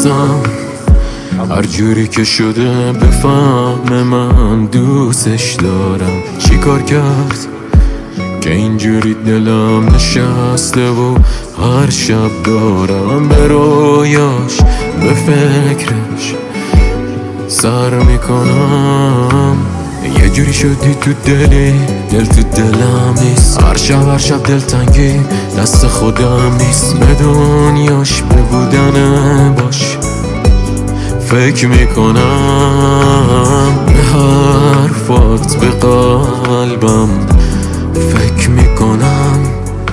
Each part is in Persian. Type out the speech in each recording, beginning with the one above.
میخواستم هر جوری که شده بفهم من دوستش دارم. چی کار کرد که اینجوری دلم نشسته و هر شب دارم به رویاش به فکرش سر میکنم. یه جوری شدی تو دلی دل تو دلم نیست، هر شب دلتنگی دست خودم نیست. به دنیاش به بودن باش فکر میکنم، به حرفات به قلبم فکر میکنم.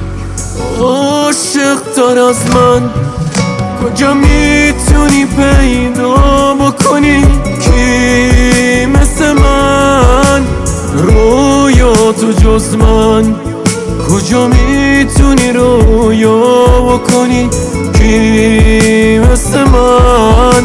عاشق تر از من کجا میتونی پیدا بکنی کی مثل من؟ رویا تو جز من کجا میتونی رویا بکنی کی مثل من؟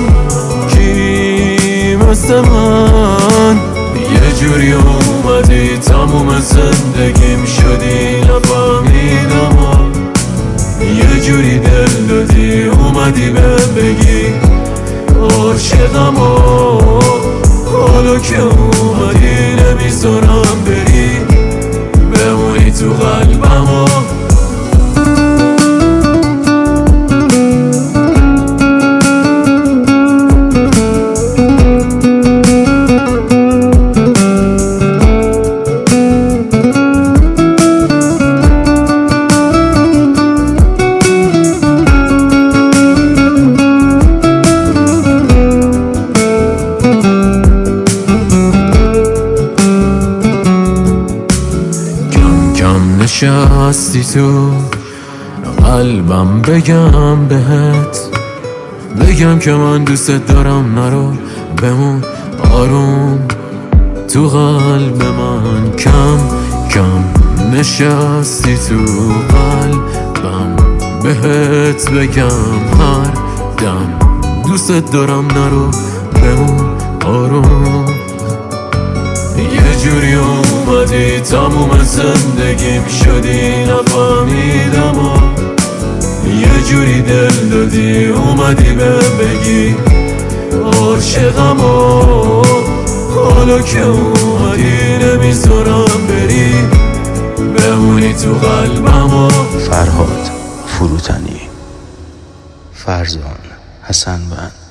کی مثل من؟ یه جوری اومدی تموم زندگیم شدی نفهمیدم، یه جوری دل دادی اومدی بگی عاشقم حالا که اومدی نمیذارم بری بمونی تو قلبم. نشستی تو قلبم بگم بهت، بگم که من دوست دارم نرو بمون آروم تو قلب من. کم کم نشستی تو قلبم بهت بگم هر دم دوست دارم نرو بمون آروم. یه جوری اومدی تموم زندگیم شدی نفهمیدم، یه جوری دل دادی اومدی بگی عاشقم حالا که اومدی نمیذارم بری بمونی تو قلبم. فرهاد فروتنی، فرزان حسن بند.